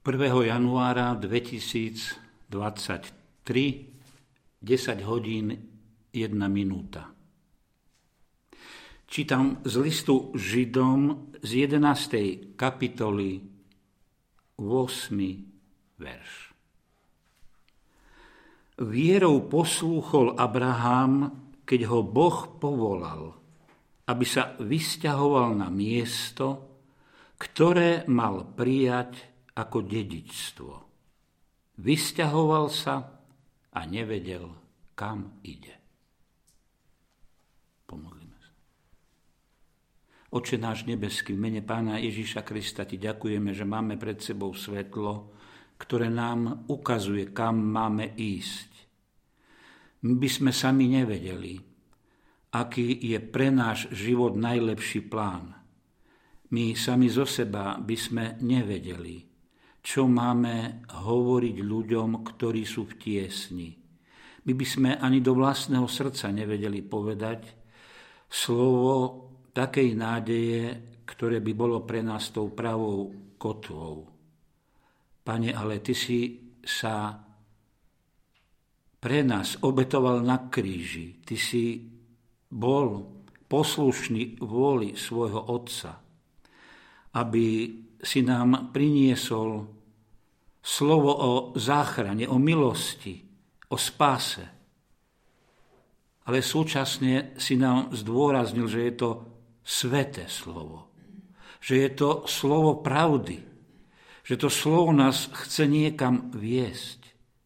januára 2023, 10 hodín 1 minúta. Čítam z listu Židom z 11. kapitoly 8. verš. Vierou poslúchol Abraham, keď ho Boh povolal, aby sa vysťahoval na miesto, ktoré mal prijať ako dedičstvo. Vysťahoval sa a nevedel, kam ide. Pomodlíme sa. Otče náš nebeský, v mene Pána Ježiša Krista ti ďakujeme, že máme pred sebou svetlo, ktoré nám ukazuje, kam máme ísť. My by sme sami nevedeli, aký je pre náš život najlepší plán. My sami zo seba by sme nevedeli, čo máme hovoriť ľuďom, ktorí sú v tiesni. My by sme ani do vlastného srdca nevedeli povedať slovo takej nádeje, ktoré by bolo pre nás tou pravou kotvou. Pane, ale Ty si sa pre nás obetoval na kríži. Ty si bol poslušný vôli svojho Otca, aby si nám priniesol slovo o záchrane, o milosti, o spáse. Ale súčasne si nám zdôraznil, že je to sväté slovo. Že je to slovo pravdy. Že to slovo nás chce niekam viesť.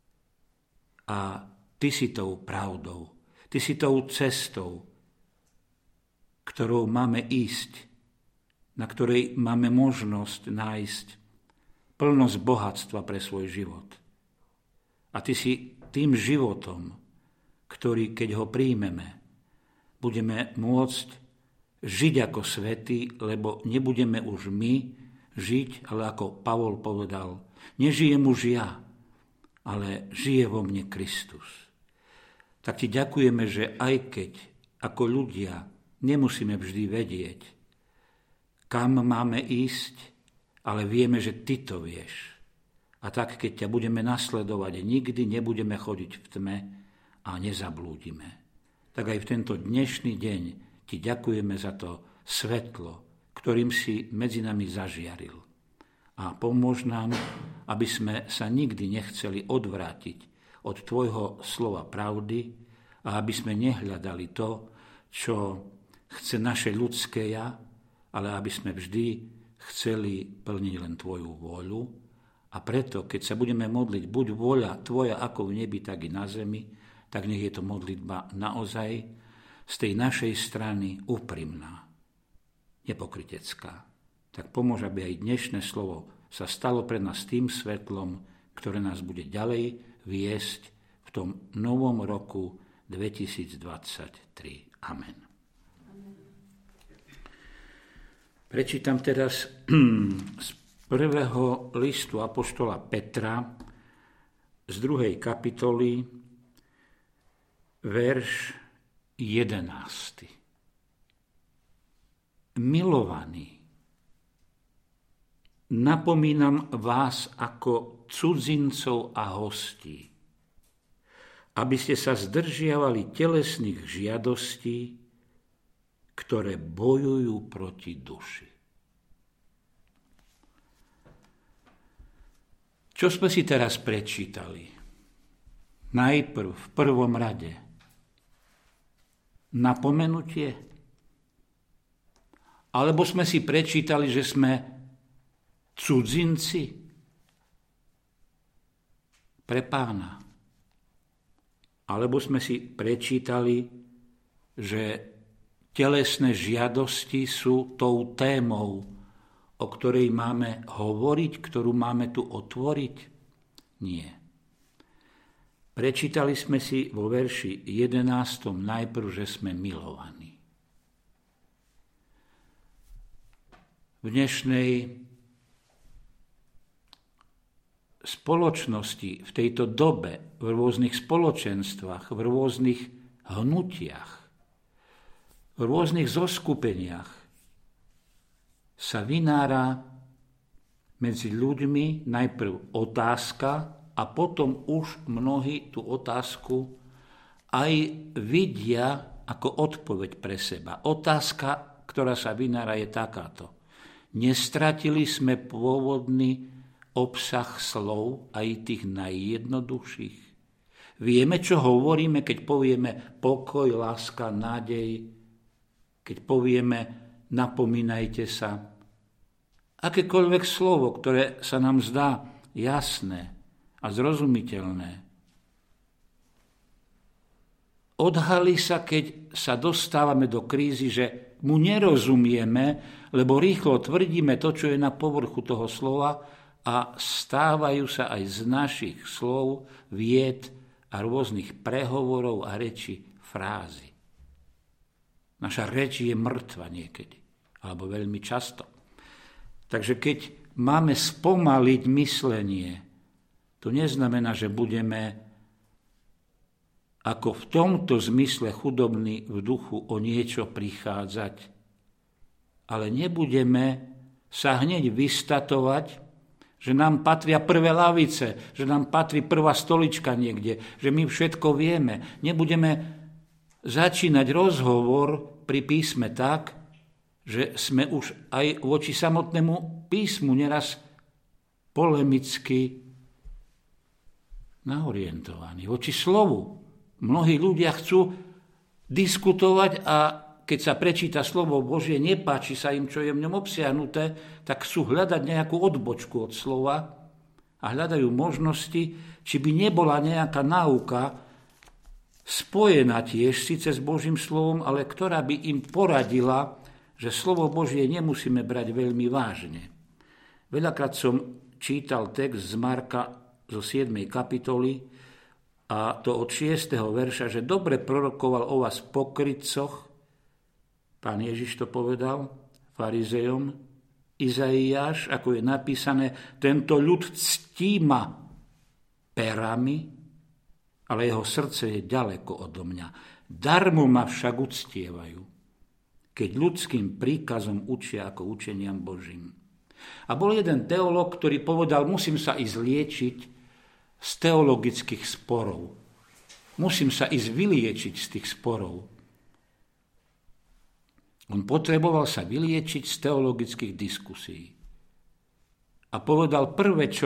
A Ty si tou pravdou. Ty si tou cestou, ktorou máme ísť, na ktorej máme možnosť nájsť plnosť bohatstva pre svoj život. A Ty si tým životom, ktorý, keď ho príjmeme, budeme môcť žiť ako svätí, lebo nebudeme už my žiť, ale ako Pavol povedal, nežijem už ja, ale žije vo mne Kristus. Tak Ti ďakujeme, že aj keď ako ľudia nemusíme vždy vedieť, kam máme ísť, ale vieme, že Ty to vieš. A tak, keď ťa budeme nasledovať, nikdy nebudeme chodiť v tme a nezablúdime. Tak aj v tento dnešný deň Ti ďakujeme za to svetlo, ktorým si medzi nami zažiaril. A pomôž nám, aby sme sa nikdy nechceli odvrátiť od Tvojho slova pravdy a aby sme nehľadali to, čo chce naše ľudské ja, ale aby sme vždy chceli plniť len Tvoju vôľu. A preto, keď sa budeme modliť, buď vôľa Tvoja ako v nebi, tak i na zemi, tak nech je to modlitba naozaj z tej našej strany úprimná, nepokrytecká. Tak pomôž, aby aj dnešné slovo sa stalo pre nás tým svetlom, ktoré nás bude ďalej viesť v tom novom roku 2023. Amen. Prečítam teraz z prvého listu apoštola Petra z 2. kapitoly, verš 11. Milovaní, napomínam vás ako cudzincov a hostí, aby ste sa zdržiavali telesných žiadostí, ktoré bojujú proti duši. Čo sme si teraz prečítali? Najprv v prvom rade napomenutie? Alebo sme si prečítali, že sme cudzinci pre Pána? Alebo sme si prečítali, že telesné žiadosti sú tou témou, o ktorej máme hovoriť, ktorú máme tu otvoriť? Nie. Prečítali sme si vo verši 11. najprv, že sme milovaní. V dnešnej spoločnosti, v tejto dobe, v rôznych spoločenstvách, v rôznych hnutiach, v rôznych zoskupeniach sa vynára medzi ľuďmi najprv otázka a potom už mnohí tú otázku aj vidia ako odpoveď pre seba. Otázka, ktorá sa vynára, je takáto. Nestratili sme pôvodný obsah slov, aj tých najjednoduchších. Vieme, čo hovoríme, keď povieme pokoj, láska, nádej, keď povieme napomínajte sa. Akékoľvek slovo, ktoré sa nám zdá jasné a zrozumiteľné, odhalí sa, keď sa dostávame do krízy, že mu nerozumieme, lebo rýchlo tvrdíme to, čo je na povrchu toho slova a stávajú sa aj z našich slov, vied a rôznych prehovorov a reči frázy. Naša reč je mŕtva niekedy, alebo veľmi často. Takže keď máme spomaliť myslenie, to neznamená, že budeme ako v tomto zmysle chudobní v duchu o niečo prichádzať. Ale nebudeme sa hneď vystatovať, že nám patria prvé lavice, že nám patrí prvá stolička niekde, že my všetko vieme. Nebudeme začínať rozhovor pri písme tak, že sme už aj voči samotnému písmu neraz polemicky naorientovaní. Voči slovu. Mnohí ľudia chcú diskutovať a keď sa prečíta slovo Božie, nepáči sa im, čo je v ňom obsiahnuté, tak chcú hľadať nejakú odbočku od slova a hľadajú možnosti, či by nebola nejaká náuka spojená tiež síce s Božím slovom, ale ktorá by im poradila, že slovo Božie nemusíme brať veľmi vážne. Veľakrát som čítal text z Marka zo 7. kapitoly, a to od 6. verša, že dobre prorokoval o vás pokrytcoch, pán Ježiš to povedal farizejom, Izaiáš, ako je napísané, tento ľud ctí ma perami, ale jeho srdce je ďaleko odo mňa. Darmo ma však uctievajú, keď ľudským príkazom učia ako učeniam Božím. A bol jeden teológ, ktorý povedal, musím sa ísť liečiť z teologických sporov. Musím sa ísť vyliečiť z tých sporov. On potreboval sa vyliečiť z teologických diskusí. A povedal prvé, čo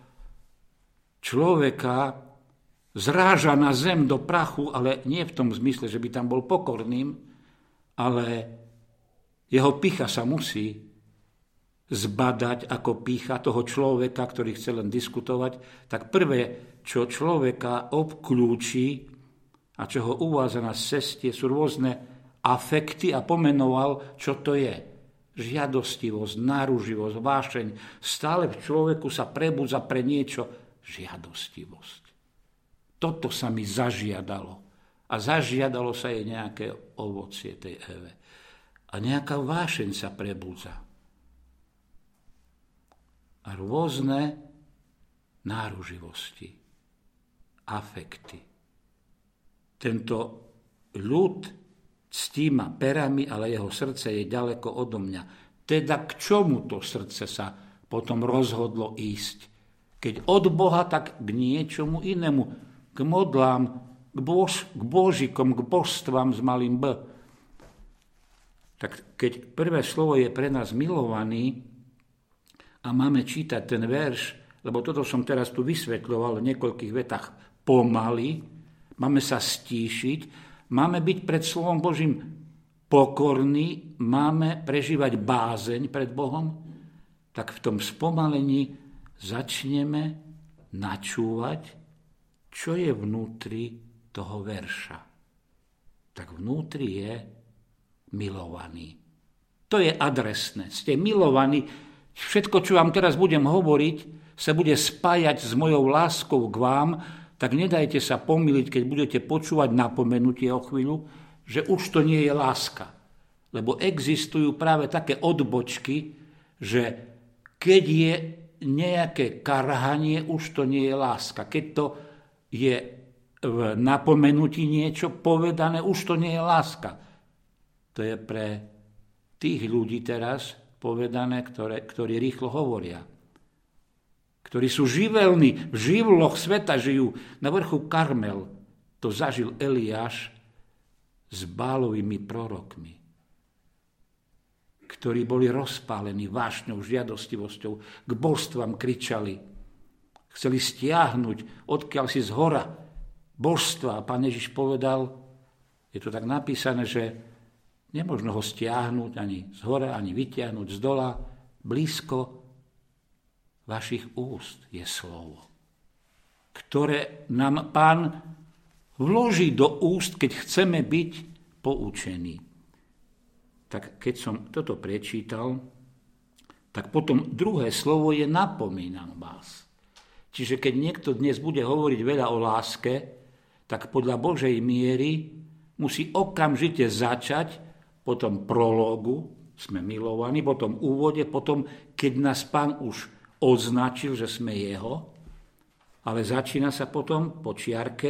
človeka zráža na zem do prachu, ale nie v tom zmysle, že by tam bol pokorným, ale jeho pýcha sa musí zbadať ako pýcha toho človeka, ktorý chce len diskutovať, tak prvé, čo človeka obklúči a čo ho uvádza na ceste, sú rôzne afekty a pomenoval, čo to je. Žiadostivosť, náruživosť, vášeň. Stále v človeku sa prebudza pre niečo žiadostivosť. Toto sa mi zažiadalo. A zažiadalo sa jej nejaké ovocie tej Eve. A nejaká vášeň sa prebudza. A rôzne náruživosti, afekty. Tento ľud ctí ma perami, ale jeho srdce je ďaleko odo mňa. Teda k čomu to srdce sa potom rozhodlo ísť? Keď od Boha, tak k niečomu inému. K modlám, k božikom, k božstvám s malým B. Tak keď prvé slovo je pre nás milovaný, a máme čítať ten verš, lebo toto som teraz tu vysvetľoval v niekoľkých vetách pomaly, máme sa stíšiť, máme byť pred slovom Božím pokorní, máme prežívať bázeň pred Bohom, tak v tom spomalení začneme načúvať, čo je vnútri toho verša. Tak vnútri je milovaný. To je adresné. Ste milovaní. Všetko, čo vám teraz budem hovoriť, sa bude spájať s mojou láskou k vám, tak nedajte sa pomýliť, keď budete počúvať napomenutie o chvíľu, že už to nie je láska. Lebo existujú práve také odbočky, že keď je nejaké karhanie, už to nie je láska. Keď to je v napomenutí niečo povedané, už to nie je láska. To je pre tých ľudí teraz povedané, ktorí rýchlo hovoria. ktorí sú živelní, v živloch sveta žijú. Na vrchu Karmel to zažil Eliáš s Bálovými prorokmi, ktorí boli rozpálení vášňou, žiadostivosťou, k božstvám kričali. Chceli stiahnuť, odkiaľ si zhora božstva. A Pán Ježiš povedal, je to tak napísané, že nemožno ho stiahnuť ani zhora, ani vytiahnuť z dola. Blízko vašich úst je slovo, ktoré nám Pán vloží do úst, keď chceme byť poučení. Tak keď som toto prečítal, tak potom druhé slovo je napomínam vás. Čiže keď niekto dnes bude hovoriť veľa o láske, tak podľa Božej miery musí okamžite začať po tom prológu, sme milovaní, po tom úvode, potom, keď nás Pán už označil, že sme jeho, ale začína sa potom po čiarke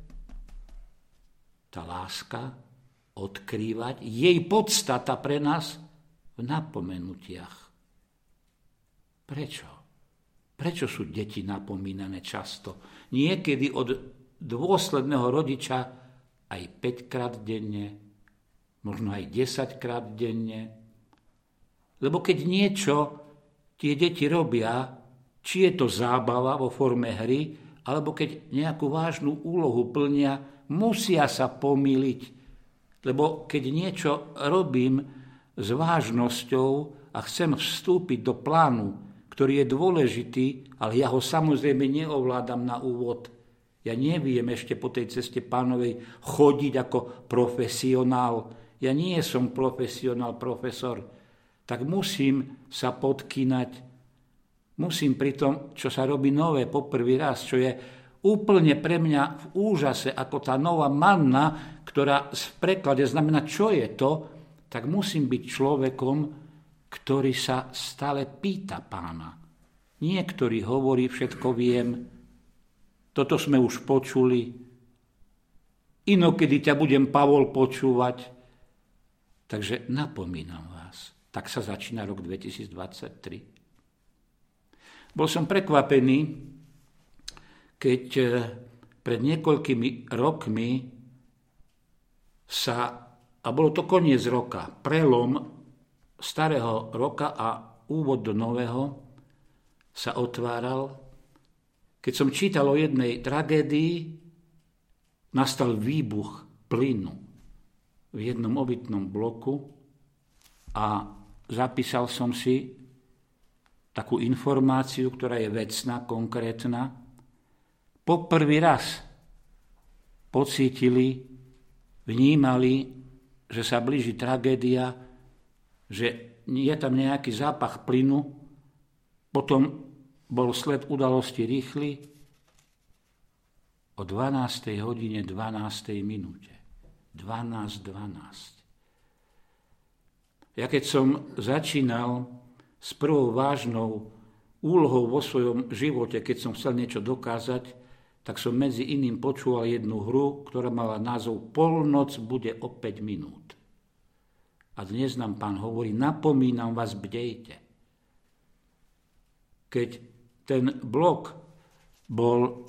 tá láska odkrývať, jej podstata pre nás v napomenutiach. Prečo? Prečo sú deti napomínané často? Niekedy od dôsledného rodiča aj 5-krát denne, možno aj 10-krát denne. Lebo keď niečo tie deti robia, či je to zábava vo forme hry, alebo keď nejakú vážnu úlohu plnia, musia sa pomýliť. Lebo keď niečo robím s vážnosťou a chcem vstúpiť do plánu, ktorý je dôležitý, ale ja ho samozrejme neovládam na úvod. Ja neviem ešte po tej ceste Pánovej chodiť ako profesionál. Ja nie som profesionál, profesor. Tak musím sa podkynať. Musím pri tom, čo sa robí nové poprvý raz, čo je úplne pre mňa v úžase, ako tá nová manna, ktorá v preklade znamená, čo je to, tak musím byť človekom, ktorý sa stále pýta Pána. Niektorý hovorí, všetko viem, toto sme už počuli, inokedy ťa budem, Pavol, počúvať. Takže napomínam vás. Tak sa začína rok 2023. Bol som prekvapený, keď pred niekoľkými rokmi a bolo to koniec roka, prelom starého roka a úvod do nového sa otváral. Keď som čítal o jednej tragédii, nastal výbuch plynu v jednom obytnom bloku a zapísal som si takú informáciu, ktorá je vecná, konkrétna. Poprvý raz pocítili, vnímali, že sa blíži tragédia, že je tam nejaký zápach plynu, potom bol sled udalosti rýchly o 12. hodine 12. minúte. 12:12. Ja keď som začínal s prvou vážnou úlohou vo svojom živote, keď som chcel niečo dokázať, tak som medzi iným počúval jednu hru, ktorá mala názov Polnoc bude o 5 minút. A dnes nám Pán hovorí, napomínam vás, bdejte. Keď ten blok bol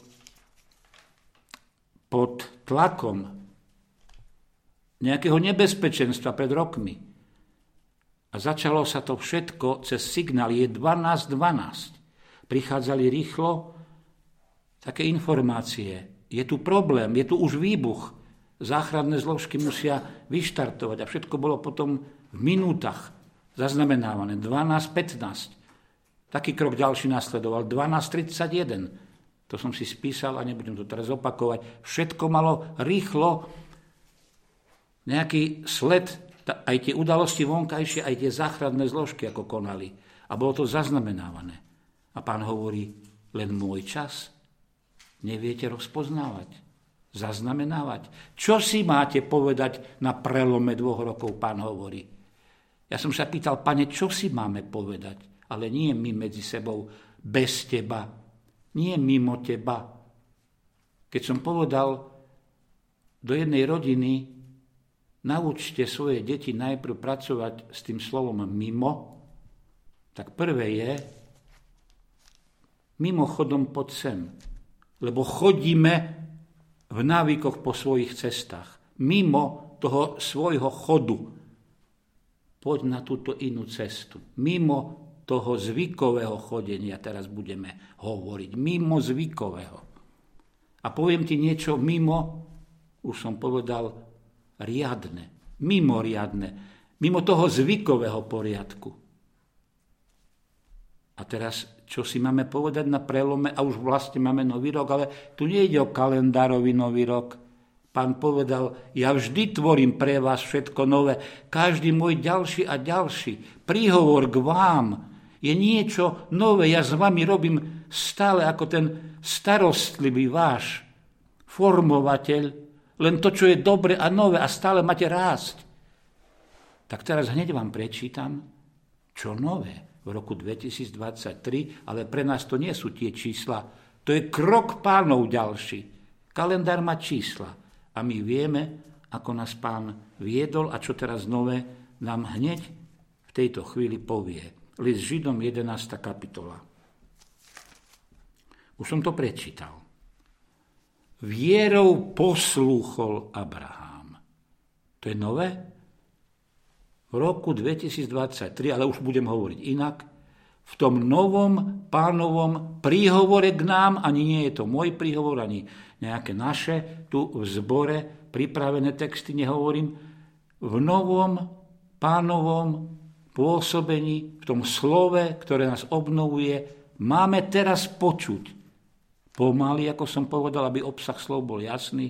pod tlakom nejakého nebezpečenstva pred rokmi a začalo sa to všetko cez signál, je 12:12. Prichádzali rýchlo také informácie. Je tu problém, je tu už výbuch. Záchranné zložky musia vyštartovať a všetko bolo potom v minútach zaznamenávané. 12:15. Taký krok ďalší nasledoval. 12:31. To som si spísal a nebudem to teraz opakovať. Všetko malo rýchlo nejaký sled, aj tie udalosti vonkajšie, aj tie záchranné zložky, ako konali. A bolo to zaznamenávané. A Pán hovorí, len môj čas neviete rozpoznávať, zaznamenávať. Čo si máte povedať na prelome 2 rokov, Pán hovorí. Ja som sa pýtal, Pane, čo si máme povedať? Ale nie my medzi sebou, bez teba, nie mimo teba. Keď som povedal do jednej rodiny, naučte svoje deti najprv pracovať s tým slovom mimo, tak prvé je, Mimochodom poď sem, lebo chodíme v návykoch po svojich cestách. Mimo toho svojho chodu. Poď na túto inú cestu. Mimo toho zvykového chodenia teraz budeme hovoriť. Mimo zvykového. A poviem ti niečo mimo, už som povedal, riadne, mimoriadne, mimo toho zvykového poriadku. A teraz, čo si máme povedať na prelome, a už vlastne máme nový rok, ale tu nejde o kalendárový nový rok. Pán povedal, ja vždy tvorím pre vás všetko nové, každý môj ďalší a ďalší. Príhovor k vám je niečo nové, ja s vami robím stále ako ten starostlivý váš formovateľ, len to, čo je dobre a nové a stále máte rásť. Tak teraz hneď vám prečítam, čo nové v roku 2023, ale pre nás to nie sú tie čísla, to je krok Pánov ďalší. Kalendár má čísla a my vieme, ako nás Pán viedol a čo teraz nové nám hneď v tejto chvíli povie. List Židom 11. kapitola. Už som to prečítal. Vierou poslúchol Abraham. To je nové? V roku 2023, ale už budem hovoriť inak, v tom novom Pánovom príhovore k nám, ani nie je to môj príhovor, ani nejaké naše, tu v zbore pripravené texty nehovorím, v novom Pánovom pôsobení, v tom slove, ktoré nás obnovuje, máme teraz počuť, pomaly, ako som povedal, aby obsah slov bol jasný,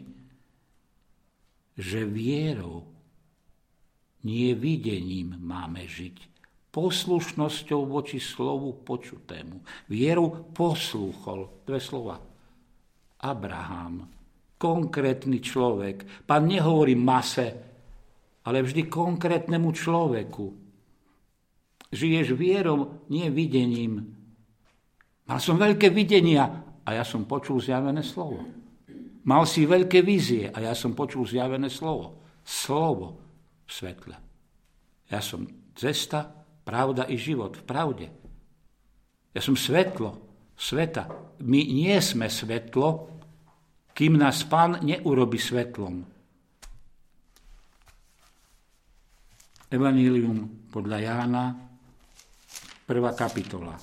že vierou, nie videním máme žiť. Poslušnosťou voči slovu počutému. Vierou poslúchol. Dve slova. Abraham. Konkrétny človek. Pán nehovorí mase, ale vždy konkrétnemu človeku. Žiješ vierou, nie videním. Mal som veľké videnia a ja som počul zjavené slovo. Mal si veľké vízie a ja som počul zjavené slovo. Slovo v svetle. Ja som cesta, pravda i život v pravde. Ja som svetlo sveta. My nie sme svetlo, kým nás Pán neurobi svetlom. Evanjelium podľa Jána, 1. kapitola.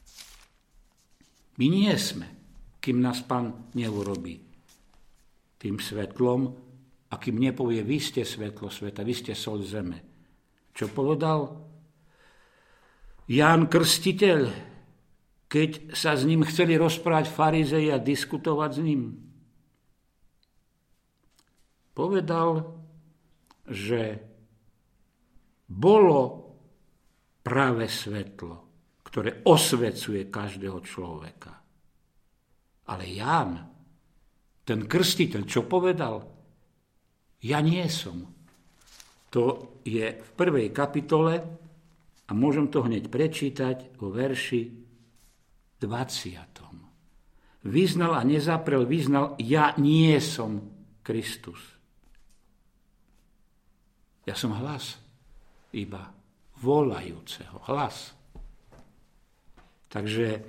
My nie sme, kým nás Pán neurobí tým svetlom, a kým nepovie, vy ste svetlo sveta, vy ste soľ zeme. Čo povedal Ján Krstiteľ, keď sa s ním chceli rozprávať farizei a diskutovať s ním? Povedal, že bolo práve svetlo, ktoré osvecuje každého človeka. Ale Ján, ten krstiteľ, čo povedal? Ja nie som. To je v 1. kapitole a môžem to hneď prečítať vo verši 20. Vyznal a nezaprel, vyznal, ja nie som Kristus. Ja som hlas, iba volajúceho hlas. Takže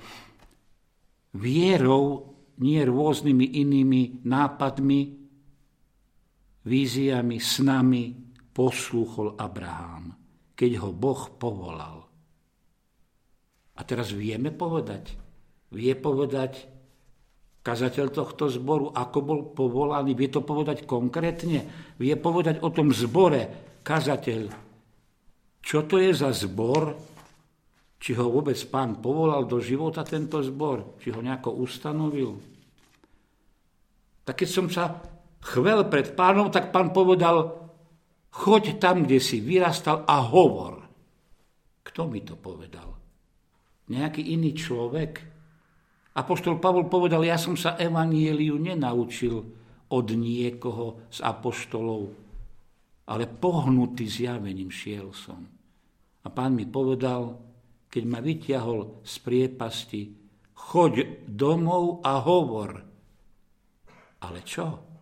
vierou, nie rôznymi inými nápadmi, víziami, snami poslúchol Abraham, keď ho Boh povolal. A teraz vie povedať kazateľ tohto zboru, ako bol povolaný, vie to povedať konkrétne, vie povedať o tom zbore kazateľ, čo to je za zbor, či ho vôbec Pán povolal do života tento zbor, či ho nejako ustanovil. Tak keď som sa chvel pred Pánom, tak Pán povedal, choď tam, kde si vyrastal a hovor. Kto mi to povedal? Nejaký iný človek? Apoštol Pavol povedal, ja som sa evanjeliu nenaučil od niekoho z apoštolov, ale pohnutý zjavením šiel som. A Pán mi povedal, keď ma vyťahol z priepasti, choď domov a hovor. Ale čo?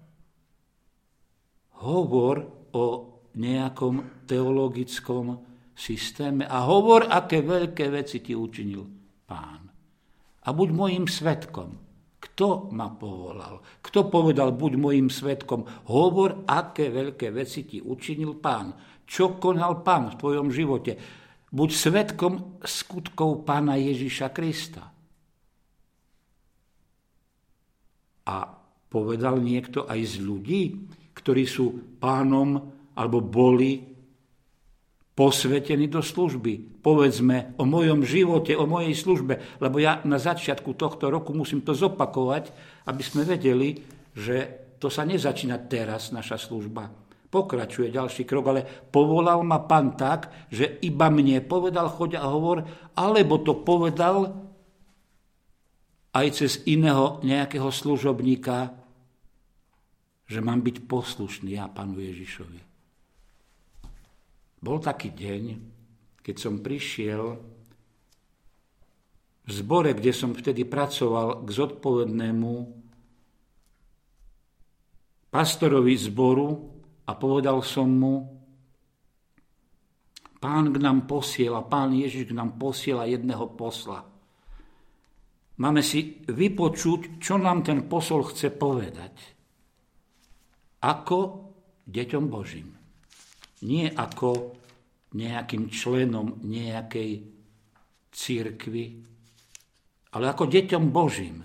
Hovor o nejakom teologickom systéme a hovor, aké veľké veci ti učinil Pán. a buď mojím svedkom. Kto ma povolal? Kto povedal, buď mojím svedkom? Hovor, aké veľké veci ti učinil Pán. Čo konal Pán v tvojom živote? Buď svedkom skutkov Pána Ježiša Krista. A povedal niekto aj z ľudí, ktorí sú Pánom alebo boli posvetení do služby. Povedzme o mojom živote, o mojej službe, lebo ja na začiatku tohto roku musím to zopakovať, aby sme vedeli, že to sa nezačína teraz, naša služba. Pokračuje ďalší krok, ale povolal ma Pán tak, že iba mne povedal, choď a hovor, alebo to povedal aj cez iného nejakého služobníka, že mám byť poslušný ja Pánu Ježišovi. Bol taký deň, keď som prišiel v zbore, kde som vtedy pracoval, k zodpovednému pastorovi zboru a povedal som mu, Pán Ježiš k nám posiela jedného posla. Máme si vypočuť, čo nám ten posol chce povedať. Ako deťom Božím. Nie ako nejakým členom nejakej cirkvi, ale ako deťom Božím.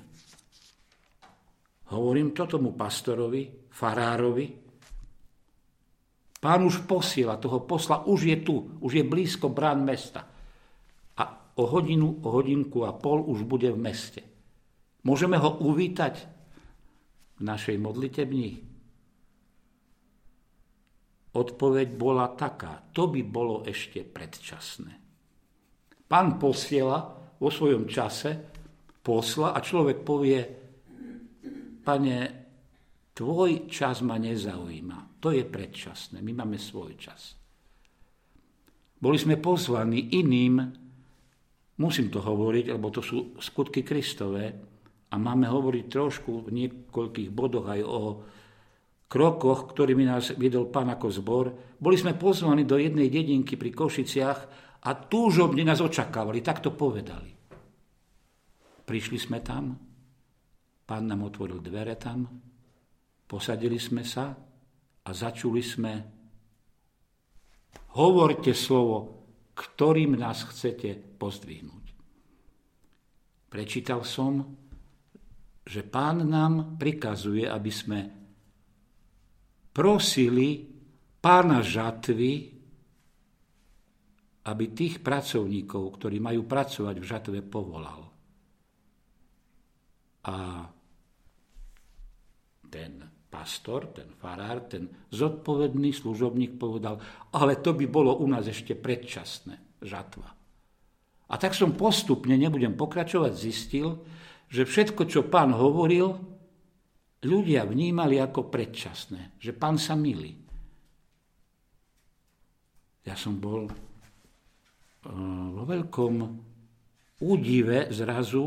Hovorím to tomu pastorovi, farárovi. Pán už posiela toho posla, už je tu, už je blízko brán mesta. A o hodinku a pol už bude v meste. Môžeme ho uvítať v našej modlitebni? Odpoveď bola taká, to by bolo ešte predčasné. Pán posiela vo svojom čase posla a človek povie, Pane, tvoj čas ma nezaujíma, to je predčasné, my máme svoj čas. Boli sme pozvaní iným, musím to hovoriť, lebo to sú skutky Kristové a máme hovoriť trošku v niekoľkých bodoch aj o krokoch, ktorými nás viedol Pán ako zbor. Boli sme pozvaní do jednej dedinky pri Košiciach a túžobne nás očakávali, tak to povedali. Prišli sme tam, Pán nám otvoril dvere tam, posadili sme sa a začuli sme hovorte slovo, ktorým nás chcete pozdvihnúť. Prečítal som, že Pán nám prikazuje, aby sme prosili Pána žatvy, aby tých pracovníkov, ktorí majú pracovať v žatve, povolal. A ten pastor, ten farár, ten zodpovedný služobník povedal, ale to by bolo u nás ešte predčasné, žatva. A tak som postupne, nebudem pokračovať, zistil, že všetko, čo Pán hovoril, ľudia vnímali ako predčasné, že Pán sa mýli. Ja som bol vo veľkom údive zrazu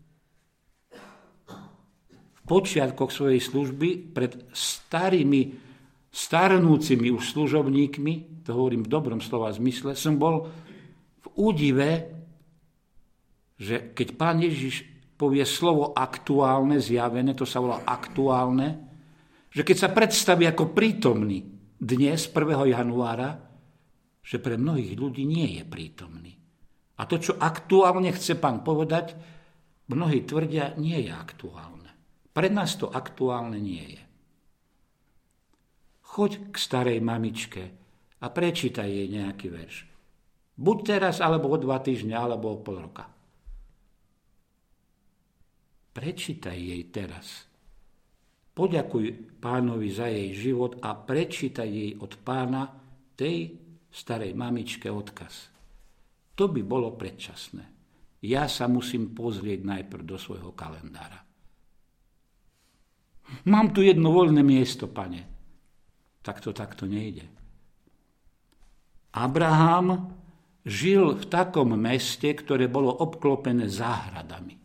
v počiatkoch svojej služby pred starnúcimi už služobníkmi, to hovorím v dobrom slova zmysle, som bol v údive, že keď Pán Ježiš povie slovo aktuálne, zjavené, to sa volá aktuálne, že keď sa predstaví ako prítomný dnes, 1. januára, že pre mnohých ľudí nie je prítomný. A to, čo aktuálne chce Pán povedať, mnohí tvrdia, nie je aktuálne. Pre nás to aktuálne nie je. Choď k starej mamičke a prečítaj jej nejaký verš. Buď teraz, alebo o 2 týždne, alebo o pol roka. Prečítaj jej teraz. Poďakuj Pánovi za jej život a prečítaj jej od Pána tej starej mamičke odkaz. To by bolo predčasné. Ja sa musím pozrieť najprv do svojho kalendára. Mám tu jedno voľné miesto, Pane. Takto nejde. Abraham žil v takom meste, ktoré bolo obklopené záhradami.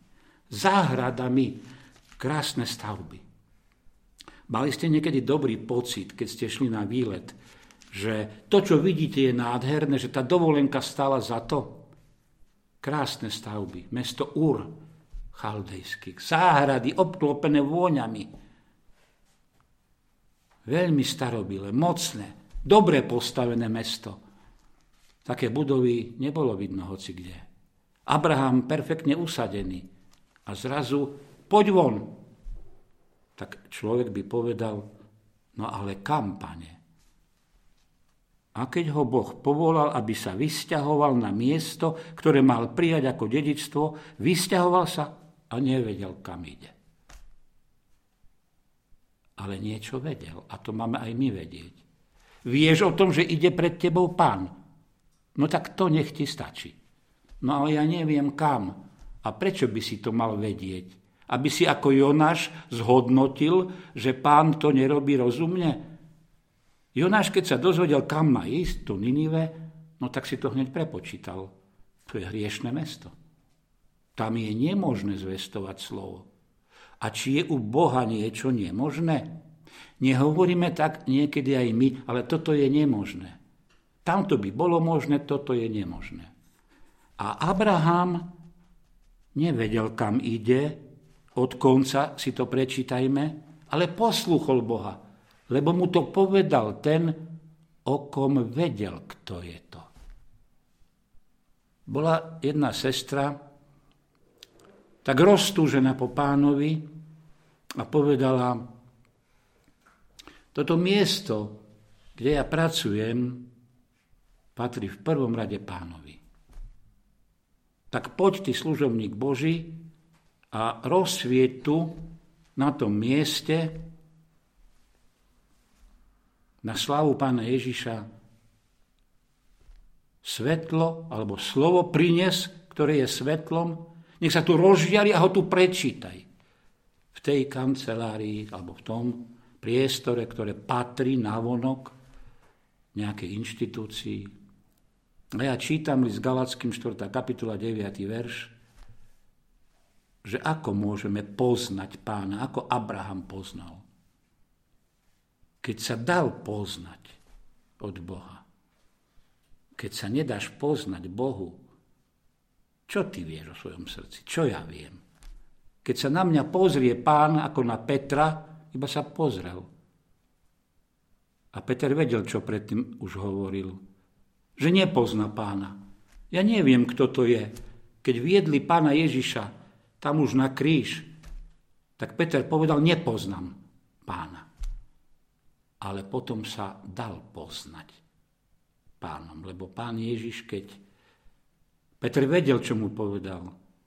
Krásne stavby. Mali ste niekedy dobrý pocit, keď ste šli na výlet, že to, čo vidíte, je nádherné, že tá dovolenka stála za to? Krásne stavby. Mesto Ur, chaldejských. Záhrady obklopené vôňami. Veľmi starobilé, mocné, dobre postavené mesto. Také budovy nebolo vidno hoci kde. Abraham perfektne usadený. A zrazu, poď von. Tak človek by povedal, no ale kam, Pane? A keď ho Boh povolal, aby sa vysťahoval na miesto, ktoré mal prijať ako dedičstvo, vysťahoval sa a nevedel, kam ide. Ale niečo vedel a to máme aj my vedieť. Vieš o tom, že ide pred tebou Pán. No tak to nech ti stačí. No ale ja neviem kam. A prečo by si to mal vedieť? Aby si ako Jonáš zhodnotil, že Pán to nerobí rozumne? Jonáš, keď sa dozvedel, kam má ísť, to Ninive, no tak si to hneď prepočítal. To je hriešne mesto. Tam je nemožné zvestovať slovo. A či je u Boha niečo nemožné? Nehovoríme tak niekedy aj my, ale toto je nemožné. Tamto by bolo možné, toto je nemožné. A Abraham nevedel, kam ide, od konca si to prečítajme, ale poslúchol Boha, lebo mu to povedal ten, o kom vedel, kto je to. Bola jedna sestra, tak roztúžená po Pánovi a povedala, toto miesto, kde ja pracujem, patrí v prvom rade Pánovi. Tak poď ty, služobník Boží, a rozsvieť tu, na tom mieste, na slávu Pána Ježiša, svetlo, alebo slovo prines, ktoré je svetlom, nech sa tu rozžiari a ho tu prečítaj. V tej kancelárii, alebo v tom priestore, ktoré patrí navonok nejakej inštitúcii. A ja čítam list Galackým 4. kapitola 9. verš, že ako môžeme poznať Pána, ako Abraham poznal. Keď sa dal poznať od Boha. Keď sa nedáš poznať Bohu, čo ty vieš o svojom srdci? Čo ja viem? Keď sa na mňa pozrie Pán ako na Petra, iba sa pozrel. A Peter vedel, čo predtým už hovoril. Že nepozná Pána. Ja neviem, kto to je. Keď viedli Pána Ježiša tam už na kríž, tak Peter povedal, nepoznám Pána. Ale potom sa dal poznať Pánom, lebo Pán Ježiš, keď Peter vedel, čo mu povedal,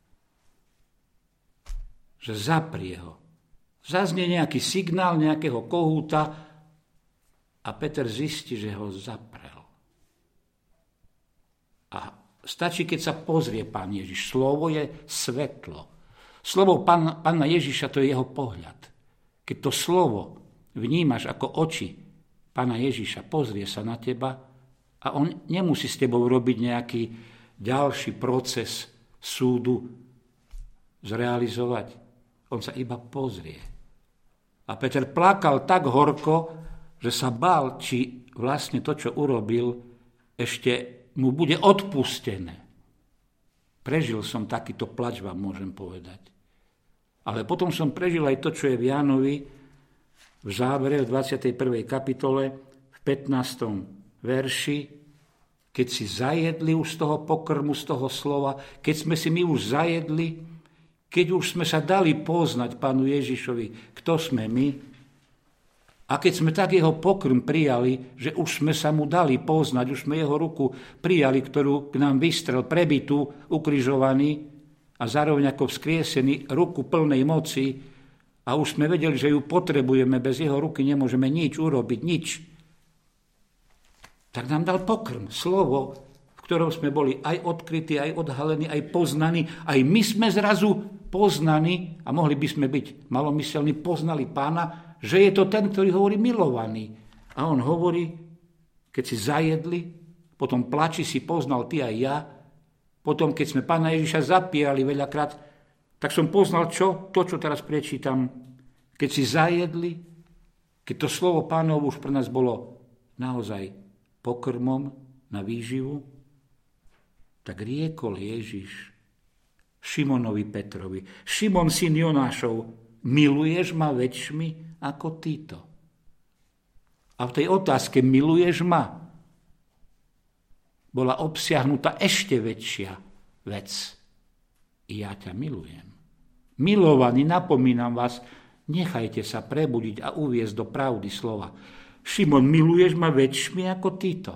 že zaprie ho. Zaznie nejaký signál nejakého kohúta a Peter zistí, že ho zaprel. A stačí, keď sa pozrie Pán Ježiš. Slovo je svetlo. Slovo Pána Ježiša, to je jeho pohľad. Keď to slovo vnímaš ako oči Pána Ježiša, pozrie sa na teba a on nemusí s tebou robiť nejaký ďalší proces súdu zrealizovať. On sa iba pozrie. A Peter plakal tak horko, že sa bál, či vlastne to, čo urobil, ešte mu bude odpustené. Prežil som takýto plač, vám môžem povedať. Ale potom som prežil aj to, čo je v Jánovi v závere v 21. kapitole v 15. verši, keď si zajedli už z toho pokrmu, z toho slova, keď sme si my už zajedli, keď už sme sa dali poznať Pánu Ježišovi, kto sme my, a keď sme tak jeho pokrm prijali, že už sme sa mu dali poznať, už sme jeho ruku prijali, ktorú k nám vystrel, prebitú, ukrižovaný a zároveň ako vzkriesený, ruku plnej moci, a už sme vedeli, že ju potrebujeme, bez jeho ruky nemôžeme nič urobiť, nič. Tak nám dal pokrm, slovo, v ktorom sme boli aj odkrytí, aj odhalení, aj poznaní, aj my sme zrazu poznaní, a mohli by sme byť malomyselní, poznali Pána, že je to ten, ktorý hovorí milovaný. A on hovorí, keď si zajedli, potom plači si poznal ty aj ja, potom keď sme Pána Ježiša zapierali veľakrát, tak som poznal to, čo teraz prečítam. Keď si zajedli, keď to slovo Pánovo už pre nás bolo naozaj pokrmom na výživu, tak riekol Ježiš, Šimonovi Petrovi: Šimon, syn Jonášov, miluješ ma väčšmi ako títo? A v tej otázke miluješ ma bola obsiahnutá ešte väčšia vec. Ja ťa milujem. Milovaní, napomínam vás, nechajte sa prebudiť a uviesť do pravdy slova. Šimon, miluješ ma väčšmi ako títo?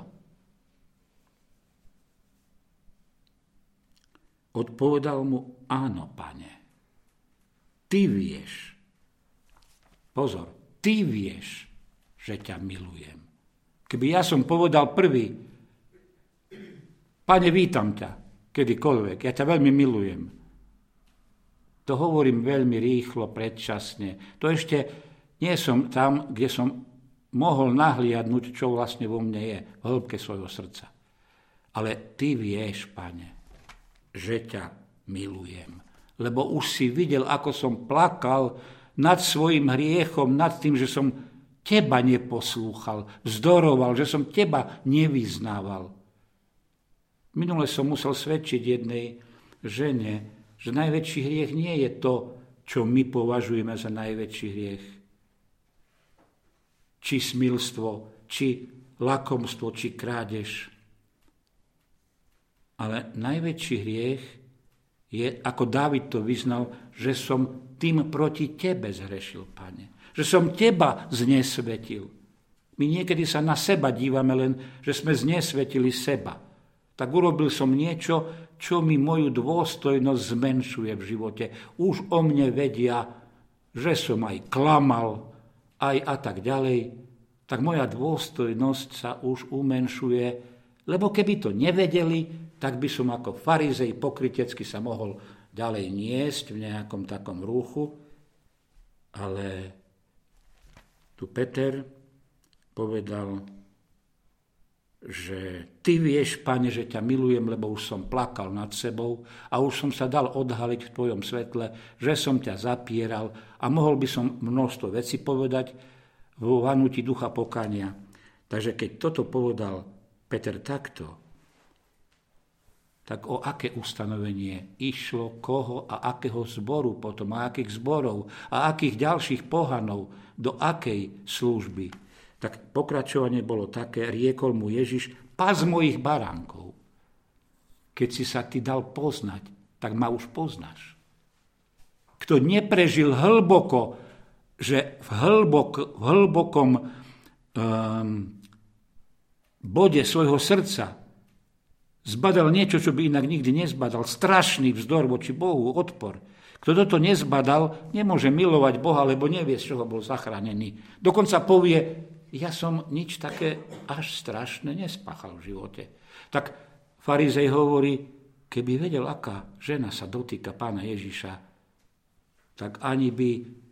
Odpovedal mu: áno, Pane. Ty vieš. Pozor, ty vieš, že ťa milujem. Keby ja som povedal prvý: Pane, vítam ťa, kedykoľvek, ja ťa veľmi milujem. To hovorím veľmi rýchlo, predčasne. To ešte nie som tam, kde som mohol nahliadnúť, čo vlastne vo mne je, v hĺbke svojho srdca. Ale ty vieš, Pane, že ťa milujem. Lebo už si videl, ako som plakal nad svojim hriechom, nad tým, že som teba neposlúchal, vzdoroval, že som teba nevyznával. Minule som musel svedčiť jednej žene, že najväčší hriech nie je to, čo my považujeme za najväčší hriech. Či smilstvo, či lakomstvo, či krádež. Ale najväčší hriech je, ako Dávid to vyznal, že som tým proti tebe zhrešil, Pane. Že som teba znesvetil. My niekedy sa na seba dívame len, že sme znesvetili seba. Tak urobil som niečo, čo mi moju dôstojnosť zmenšuje v živote. Už o mne vedia, že som aj klamal, aj a tak ďalej. Tak moja dôstojnosť sa už umenšuje, lebo keby to nevedeli, tak by som ako farizej pokrytecky sa mohol ďalej niesť v nejakom takom rúchu. Ale tu Peter povedal, že ty vieš, Pane, že ťa milujem, lebo už som plakal nad sebou a už som sa dal odhaliť v tvojom svetle, že som ťa zapieral a mohol by som množstvo vecí povedať vo vanutí ducha pokania. Takže keď toto povedal Peter takto, tak o aké ustanovenie išlo, koho a akého zboru potom, a akých zborov a akých ďalších pohanov, do akej služby. Tak pokračovanie bolo také, riekol mu Ježiš: pás mojich baránkov. Keď si sa ty dal poznať, tak ma už poznáš. Kto neprežil hlboko, že v hlbokom bode svojho srdca zbadal niečo, čo by inak nikdy nezbadal, strašný vzdor voči Bohu, odpor. Kto toto nezbadal, nemôže milovať Boha, lebo nevie, z čoho bol zachránený. Dokonca povie: ja som nič také až strašné nespáchal v živote. Tak farizej hovorí, keby vedel, aká žena sa dotýka Pána Ježiša, tak ani by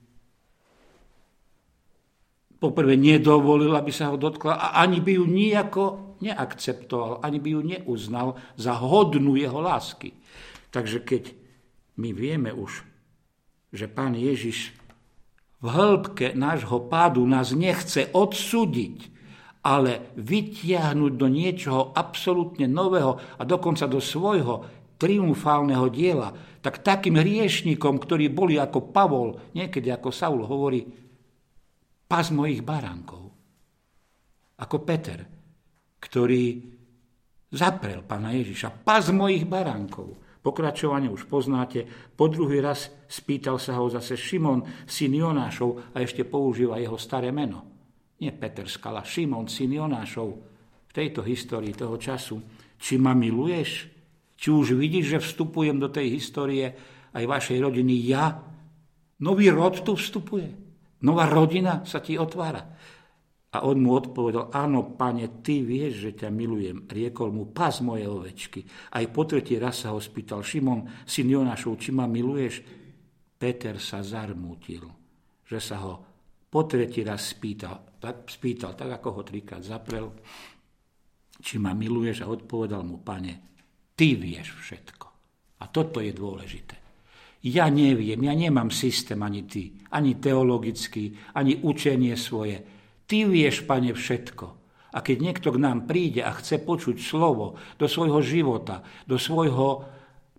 poprvé nedovolil, aby sa ho dotkla, a ani by ju nijako neakceptoval, ani by ju neuznal za hodnú jeho lásky. Takže keď my vieme už, že Pán Ježiš v hĺbke nášho pádu nás nechce odsúdiť, ale vytiahnuť do niečoho absolútne nového a dokonca do svojho triumfálneho diela, tak takým hriešnikom, ktorí boli ako Pavol, niekedy ako Saul, hovorí: pás mojich baránkov. Ako Peter, ktorý zaprel Pána Ježiša: pás mojich baránkov. Pokračovanie už poznáte. Po druhý raz spýtal sa ho zase Šimon, syn Jonášov, a ešte používa jeho staré meno. Nie Peter Skala, Šimon, syn Jonášov. V tejto histórii toho času. Či ma miluješ? Či už vidíš, že vstupujem do tej histórie aj vašej rodiny ja? Nový rod tu vstupuje. Nová rodina sa ti otvára. A on mu odpovedal: áno, Pane, ty vieš, že ťa milujem. Riekol mu: pás moje ovečky. Aj po tretí raz sa ho spýtal Šimon, syn Jonášov: či ma miluješ? Peter sa zarmútil, že sa ho po tretí raz spýtal, tak ako ho trikrát zaprel, či ma miluješ, a odpovedal mu: Pane, ty vieš všetko. A toto je dôležité. Ja neviem, ja nemám systém ani ty, ani teologický, ani učenie svoje. Ty vieš, Pane, všetko. A keď niekto k nám príde a chce počuť slovo do svojho života, do svojho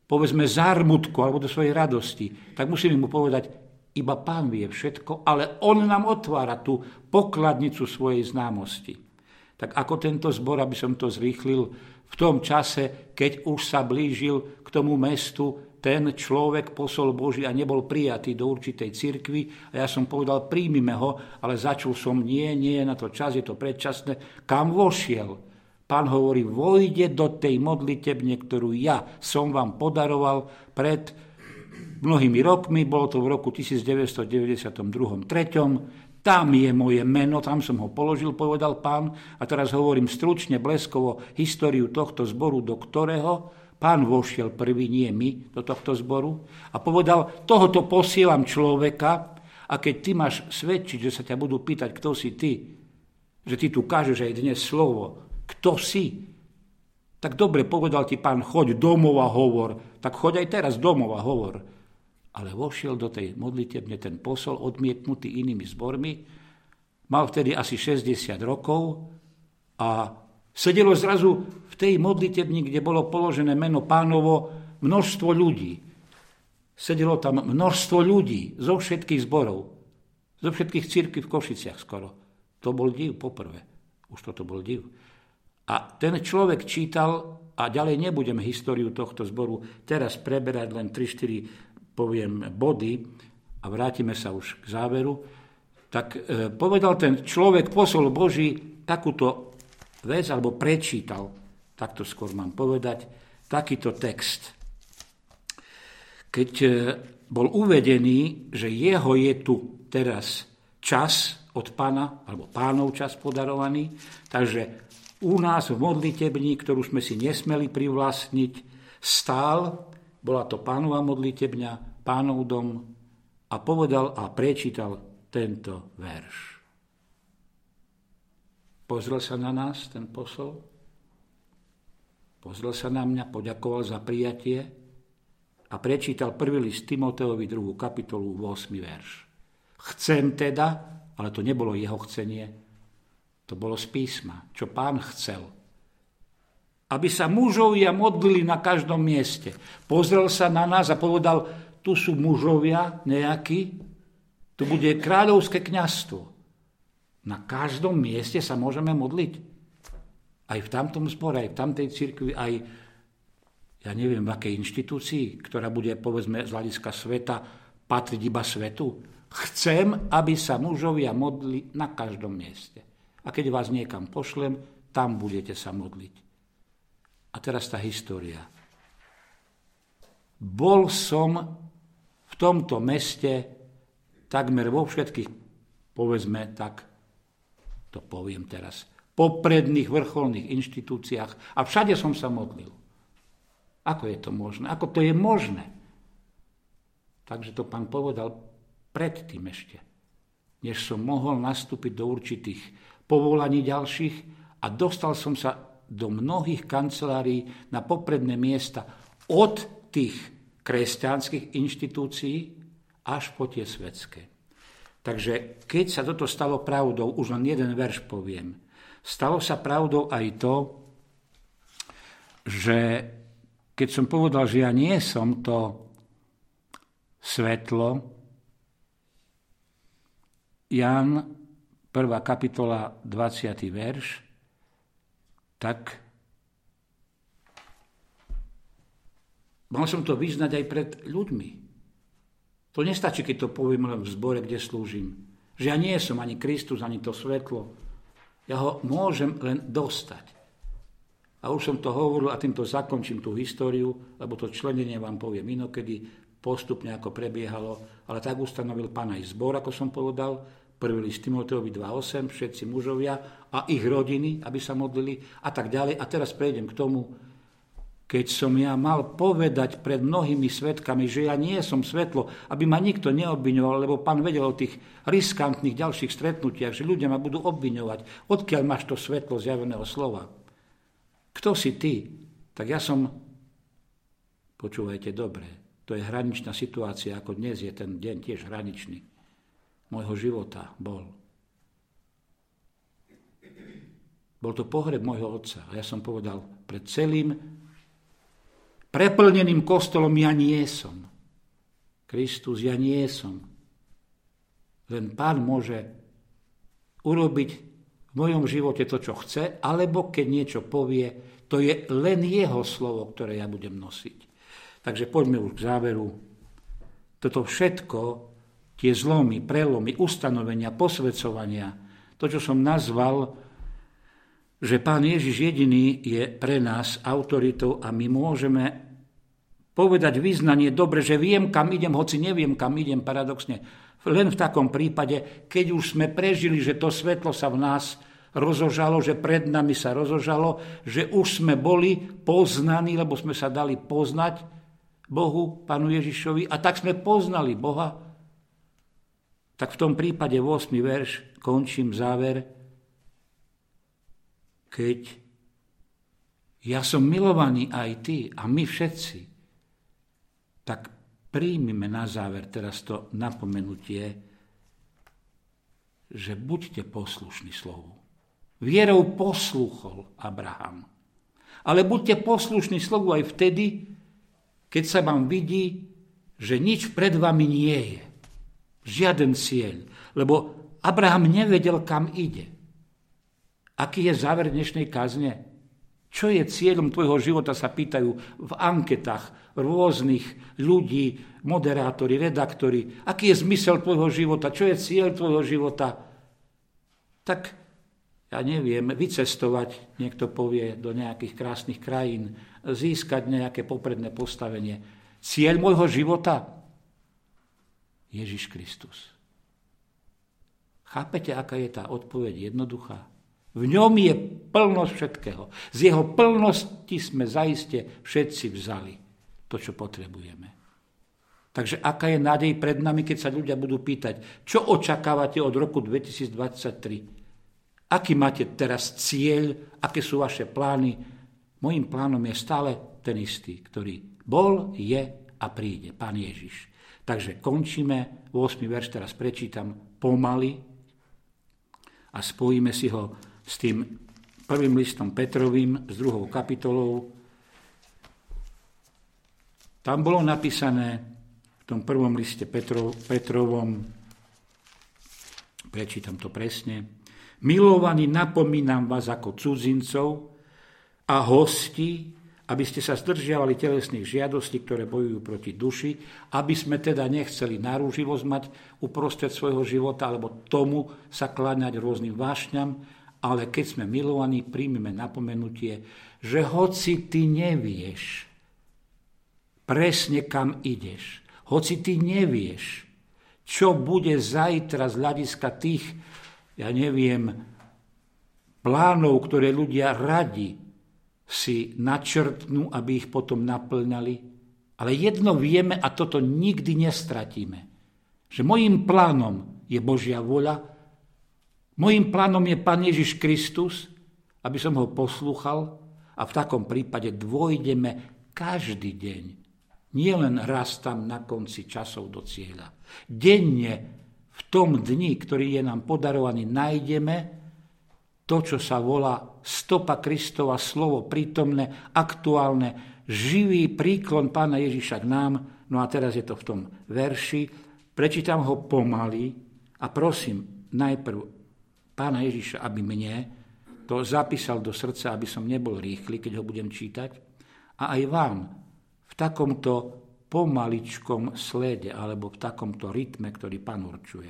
povedzme zármutku alebo do svojej radosti, tak musíme mu povedať, iba Pán vie všetko, ale on nám otvára tú pokladnicu svojej známosti. Tak ako tento zbor, aby som to zrýchlil, v tom čase, keď už sa blížil k tomu mestu ten človek, posol Boží, a nebol prijatý do určitej cirkvi, a ja som povedal, príjmime ho, ale začul som, nie je na to čas, je to predčasné. Kam vošiel? Pán hovorí, vojde do tej modlitebne, ktorú ja som vám podaroval pred mnohými rokmi, bolo to v roku 1992-3. Tam je moje meno, tam som ho položil, povedal Pán. A teraz hovorím stručne, bleskovo históriu tohto zboru, do ktorého Pán vošiel prvý, nie my, do tohto zboru. A povedal, tohoto posielam človeka, a keď ty máš svedčiť, že sa ťa budú pýtať, kto si ty, že ty tu kážeš aj dnes slovo, kto si? Tak dobre, povedal ti Pán, choď domov a hovor. Tak choď aj teraz domov a hovor. Ale vošiel do tej modlitebne ten posol, odmietnutý inými zbormi. Mal vtedy asi 60 rokov a sedelo zrazu v tej modlitebni, kde bolo položené meno Pánovo, množstvo ľudí. Sedelo tam množstvo ľudí zo všetkých zborov, zo všetkých cirkví v Košiciach skoro. To bol div poprvé. Už toto bol div. A ten človek čítal, a ďalej nebudem históriu tohto zboru teraz preberať, len 3-4 poviem body a vrátime sa už k záveru, tak povedal ten človek, posol Boží, takúto vec, alebo prečítal, takto skôr mám povedať, takýto text. Keď bol uvedený, že jeho je tu teraz čas od Pána, alebo Pánov čas podarovaný, takže u nás v modlitebni, ktorú sme si nesmeli privlastniť, stál, bola to Pánova modlitebňa, Pánov dom, a povedal a prečítal tento verš. Pozrel sa na nás ten posol, pozrel sa na mňa, poďakoval za prijatie a prečítal 1. list Timoteovi 2. kapitolu 8. verš. Chcem teda, ale to nebolo jeho chcenie, to bolo z písma, čo Pán chcel, aby sa mužovia modlili na každom mieste. Pozrel sa na nás a povedal, tu sú mužovia nejakí, tu bude kráľovské kňazstvo. Na každom mieste sa môžeme modliť. Aj v tamtom zbore, aj v tamtej cirkvi, aj ja neviem v akej inštitúcii, ktorá bude, povedzme, z hľadiska sveta patriť iba svetu. Chcem, aby sa mužovia modlili na každom mieste. A keď vás niekam pošlem, tam budete sa modliť. A teraz tá história. Bol som v tomto meste takmer vo všetkých, povedzme tak, to poviem teraz, popredných vrcholných inštitúciách a všade som sa modlil. Ako je to možné? Ako to je možné? Takže to Pán povedal predtým ešte, než som mohol nastúpiť do určitých povolaní ďalších a dostal som sa do mnohých kancelárií na popredné miesta od tých kresťanských inštitúcií až po tie svetské. Takže keď sa toto stalo pravdou, už len jeden verš poviem, stalo sa pravdou aj to, že keď som povedal, že ja nie som to svetlo, Ján 1. kapitola, 20. verš, tak mal som to vyznať aj pred ľuďmi. To nestačí, keď to poviem len v zbore, kde slúžim. Že ja nie som ani Kristus, ani to svetlo. Ja ho môžem len dostať. A už som to hovoril a týmto zakončím tú históriu, lebo to členenie vám poviem inokedy, postupne ako prebiehalo, ale tak ustanovil Pán aj zbor, ako som povedal, 1. list Timoteovi 2.8, všetci mužovia a ich rodiny, aby sa modlili a tak ďalej. A teraz prejdem k tomu, keď som ja mal povedať pred mnohými svedkami, že ja nie som svetlo, aby ma nikto neobviňoval, lebo Pán vedel o tých riskantných ďalších stretnutiach, že ľudia ma budú obviňovať. Odkiaľ máš to svetlo zjaveného slova? Kto si ty? Tak ja som, počúvajte dobre, to je hraničná situácia, ako dnes je ten deň tiež hraničný. Môjho života bol. Bol to pohreb môjho otca. A ja som povedal pred celým preplneným kostolom ja nie som. Kristus, ja nie som. Len Pán môže urobiť v mojom živote to, čo chce, alebo keď niečo povie, to je len jeho slovo, ktoré ja budem nosiť. Takže poďme už k záveru. Toto všetko, tie zlomy, prelomy, ustanovenia, posvedzovania, to, čo som nazval, že Pán Ježiš jediný je pre nás autoritou a my môžeme povedať vyznanie, dobre, že viem, kam idem, hoci neviem, kam idem, paradoxne. Len v takom prípade, keď už sme prežili, že to svetlo sa v nás rozožalo, že pred nami sa rozožalo, že už sme boli poznaní, lebo sme sa dali poznať Bohu, Pánu Ježišovi, a tak sme poznali Boha, tak v tom prípade 8. verš, končím záver, keď ja som milovaný aj ty a my všetci, tak príjmime na záver teraz to napomenutie, že buďte poslušní slovu. Vierou poslúchol Abraham. Ale buďte poslušní slovu aj vtedy, keď sa vám vidí, že nič pred vami nie je. Žiaden cieľ. Lebo Abraham nevedel, kam ide. Aký je záver dnešnej kazne? Čo je cieľom tvojho života, sa pýtajú v anketách rôznych ľudí, moderátori, redaktori. Aký je zmysel tvojho života? Čo je cieľ tvojho života? Tak, ja neviem, vycestovať, niekto povie, do nejakých krásnych krajín, získať nejaké popredné postavenie. Cieľ môjho života? Ježiš Kristus. Chápete, aká je tá odpoveď jednoduchá? V ňom je plnosť všetkého. Z jeho plnosti sme zaiste všetci vzali to, čo potrebujeme. Takže aká je nádej pred nami, keď sa ľudia budú pýtať, čo očakávate od roku 2023? Aký máte teraz cieľ? Aké sú vaše plány? Mojím plánom je stále ten istý, ktorý bol, je a príde. Pán Ježiš. Takže končíme. 8. verš teraz prečítam pomaly a spojíme si ho s tým prvým listom Petrovým, s 2. kapitolou. Tam bolo napísané v tom prvom liste Petrovom, prečítam to presne, milovaní, napomínam vás ako cudzincov a hostí, aby ste sa zdržiavali telesných žiadostí, ktoré bojujú proti duši, aby sme teda nechceli narúživosť mať uprostred svojho života, alebo tomu sa kláňať rôznym vášňam, ale keď sme milovaní, príjmeme napomenutie, že hoci ty nevieš presne kam ideš, hoci ty nevieš, čo bude zajtra z hľadiska tých, ja neviem, plánov, ktoré ľudia radi si načrtnú, aby ich potom naplňali. Ale jedno vieme a toto nikdy nestratíme. Že mojím plánom je Božia vôľa, mojím plánom je Pán Ježiš Kristus, aby som ho poslúchal a v takom prípade dôjdeme každý deň. Nie len raz tam na konci časov do cieľa. Denne v tom dni, ktorý je nám podarovaný, nájdeme to, čo sa volá stopa Kristova, slovo prítomné, aktuálne, živý príklon Pána Ježiša k nám. No a teraz je to v tom verši. Prečítam ho pomaly a prosím najprv Pána Ježiša, aby mne to zapísal do srdca, aby som nebol rýchly, keď ho budem čítať. A aj vám v takomto pomaličkom slede alebo v takomto rytme, ktorý Pán určuje.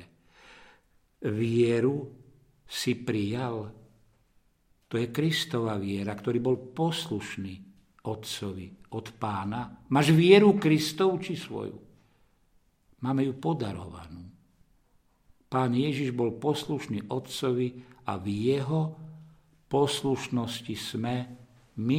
Vieru si prijal. To je Kristova viera, ktorý bol poslušný Otcovi od Pána. Máš vieru Kristov či svoju? Máme ju podarovanú. Pán Ježiš bol poslušný Otcovi a v jeho poslušnosti sme my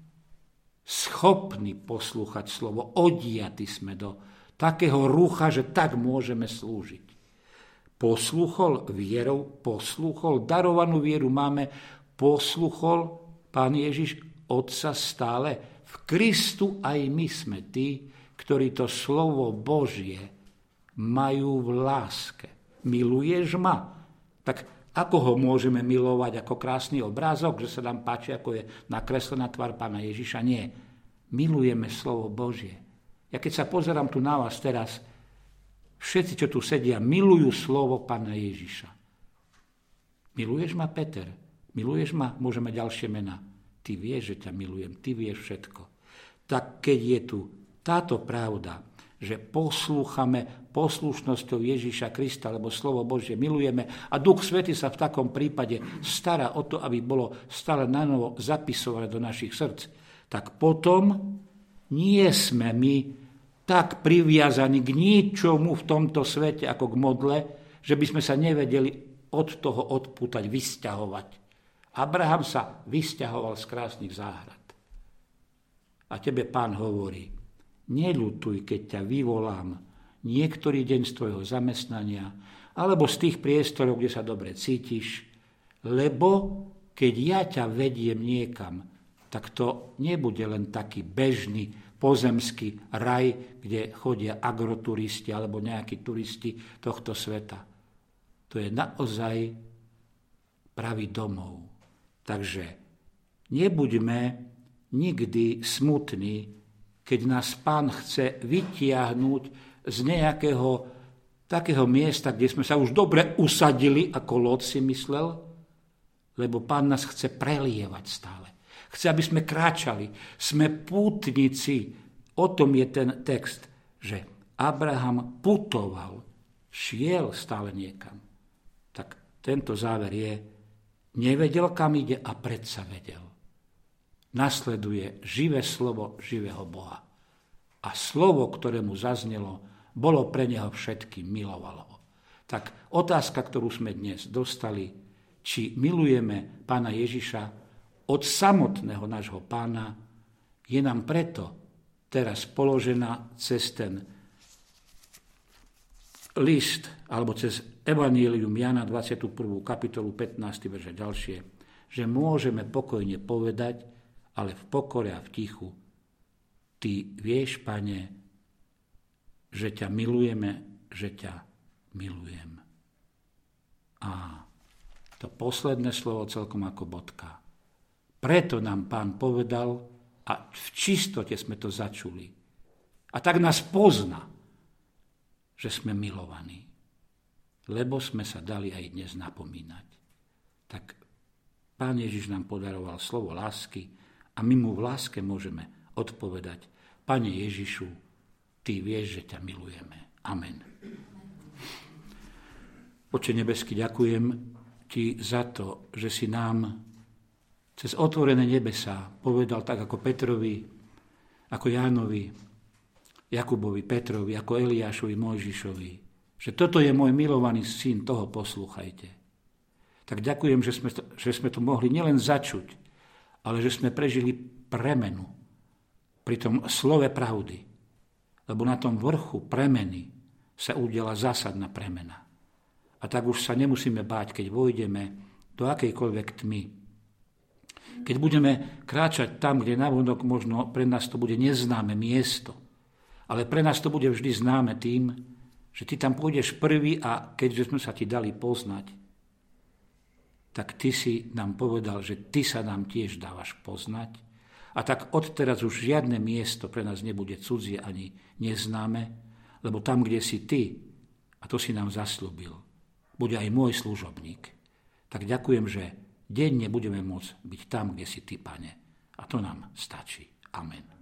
schopní poslúchať slovo. Odiati sme do takého rucha, že tak môžeme slúžiť. Poslúchol vierou, poslúchol, darovanú vieru máme, posluchol Pán Ježiš Otca stále. V Kristu aj my sme tí, ktorí to slovo Božie majú v láske. Miluješ ma? Tak ako ho môžeme milovať ako krásny obrázok, že sa nám páči, ako je nakreslená tvár Pána Ježiša? Nie. milujeme slovo Božie. Ja keď sa pozerám tu na vás teraz, všetci, čo tu sedia, milujú slovo Pána Ježiša. Miluješ ma, Peter? Miluješ ma? Môžeme ďalšie mená. Ty vieš, že ťa milujem, ty vieš všetko. Tak keď je tu táto pravda, že poslúchame poslušnosťou Ježiša Krista, lebo slovo Božie milujeme a Duch Svätý sa v takom prípade stará o to, aby bolo stále nanovo zapisované do našich srdc, tak potom nie sme my tak priviazaní k ničomu v tomto svete ako k modle, že by sme sa nevedeli od toho odpútať, vysťahovať. Abraham sa vysťahoval z krásnych záhrad. A tebe Pán hovorí, neľutuj, keď ťa vyvolám niektorý deň z tvojho zamestnania alebo z tých priestorov, kde sa dobre cítiš, lebo keď ja ťa vediem niekam, tak to nebude len taký bežný pozemský raj, kde chodia agroturisti alebo nejakí turisti tohto sveta. To je naozaj pravý domov. Takže nebuďme nikdy smutní, keď nás Pán chce vytiahnuť z nejakého takého miesta, kde sme sa už dobre usadili, ako Lót si myslel, lebo Pán nás chce prelievať stále. Chce, aby sme kráčali. Sme pútnici. O tom je ten text, že Abraham putoval, šiel stále niekam. Tak tento záver je, nevedel, kam ide a predsa vedel. Nasleduje živé slovo živého Boha. A slovo, ktoré mu zaznelo, bolo pre neho všetkým, milovalo ho. Tak otázka, ktorú sme dnes dostali, či milujeme Pána Ježiša od samotného nášho Pána, je nám preto teraz položená cez ten list, alebo cez Evanjelium Jana 21. kapitolu 15. verše ďalšie, že môžeme pokojne povedať, ale v pokore a v tichu, ty vieš, Pane, že ťa milujeme, že ťa milujem. A to posledné slovo celkom ako bodka. Preto nám Pán povedal, a v čistote sme to začuli. A tak nás pozná, že sme milovaní. Lebo sme sa dali aj dnes napomínať. Tak Pán Ježiš nám podaroval slovo lásky a my mu v láske môžeme odpovedať, Pane Ježišu, ty vieš, že ťa milujeme. Amen. Oče nebeský, ďakujem ti za to, že si nám cez otvorené nebesá povedal tak ako Petrovi, ako Jánovi, Jakubovi, Petrovi, ako Eliášovi, Mojžišovi, že toto je môj milovaný syn, toho poslúchajte. Tak ďakujem, že sme to mohli nielen začuť, ale že sme prežili premenu pri tom slove pravdy. Lebo na tom vrchu premeny sa udiala zásadná premena. A tak už sa nemusíme báť, keď vojdeme do akejkoľvek tmy. Keď budeme kráčať tam, kde navonok možno pre nás to bude neznáme miesto, ale pre nás to bude vždy známe tým, že ty tam pôjdeš prvý a keďže sme sa ti dali poznať, tak ty si nám povedal, že ty sa nám tiež dávaš poznať a tak odteraz už žiadne miesto pre nás nebude cudzie ani neznáme, lebo tam, kde si ty, a to si nám zasľúbil, bude aj môj služobník. Tak ďakujem, že denne budeme môcť byť tam, kde si ty, Pane. A to nám stačí. Amen.